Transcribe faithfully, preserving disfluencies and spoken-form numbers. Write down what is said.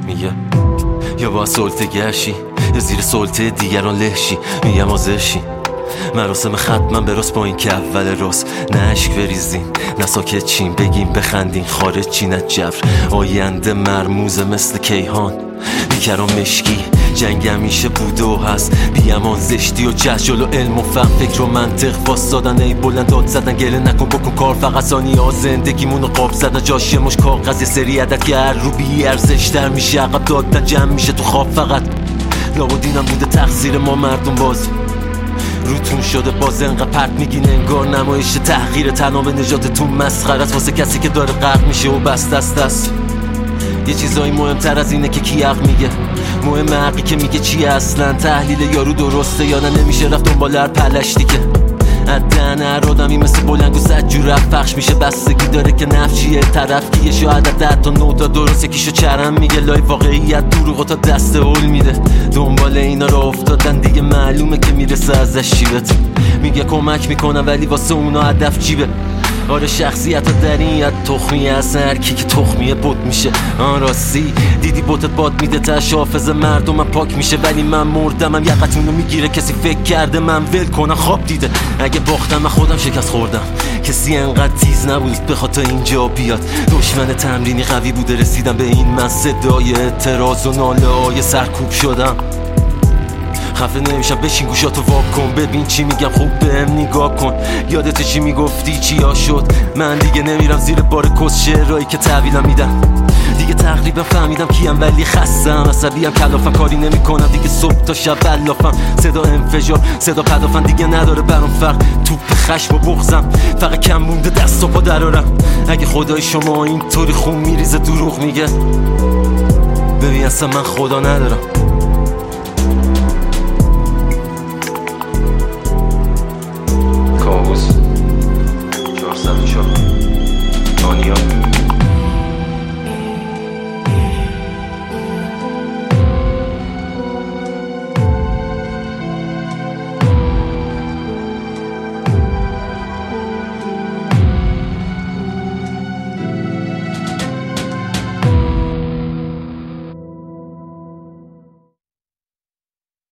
میگه یا با سلطه گرشی یا زیر سلطه دیگران لهشی. میگم آزشی مراسم ختمم براست با این که اول راست. نه عشق بریزین نه ساکت چین بگیم بخندین خارج چین از جبر. آینده مرموزه مثل کیهان بیکران مشکی. جنگ همیشه بوده و هست بیامان زشتی و جهل جلو علم و فهم فکر و منطق واسدادن. ای بلند داد زدن گله نکن بکن کار فقط ثانیه ها زندگیمونو قاب زدن. جاش یه مش کاغذ یه سری عدد که هر رو بی ارزش تر میشه عقب دادن جمع میشه تو خواب. فقط لابدینم بوده تقصیر ما مردم باز روتون شده باز انقدر پرت میگین انگار نمایش تحقیر تنها به نجاتتون مسخره است واسه کسی که داره غرق میشه و بس دست دست. یه چیزایی مهمتر از اینه که کی حق میگه. مهم حقی که میگه چیه اصلا. تحلیل یارو درسته یا نه نمیشه رفت دنبال هر پلشتی که عدن هر آدمی مثل بلنگو صد جور رفت پخش میشه. بستگی داره که نفچیه طرف کیه. شاید ده تا نوتا درست یکیشو چرم میگه. لای واقعیت دروغ تا دست هول میده. دنبال اینا رو افتادن دیگه معلومه که میرسه ازش شیبت. میگه کمک میکنم ولی واسه اونا هدف جیبه. آره شخصیت ها در این ید تخمیه اصلا هر کی که تخمیه بوت میشه. آن راستی دیدی بوتت باد میده تش حافظ مردم پاک میشه. ولی من مردمم یقتونو میگیره کسی فکر کرده من ول کنم خواب دیده. اگه باختم من خودم شکست خوردم کسی انقدر تیز نبود بخواد تا اینجا بیاد. دشمن تمرینی قوی بوده رسیدم به این من صدای اعتراض و ناله های سرکوب شدم. خفه نمیشم بشین گوشاتو واک کن ببین چی میگم خوب بهم نگاه کن. یادت چی میگفتی چیا شد. من دیگه نمیرم زیر بار کس شعرهایی که تحویلم میدم. دیگه تقریبا فهمیدم کیم ولی خستم عصبیم کلافم کاری نمیکنم دیگه صبح تا شب بلافم. صدا انفجار صدا پدافن دیگه نداره برام فرق. توپ خشم و بغضم فقط کم مونده دست و پا درارم. اگه خدای شما اینطوری خون میریزه دروغ میگه ببین اصلا من خدا ندارم.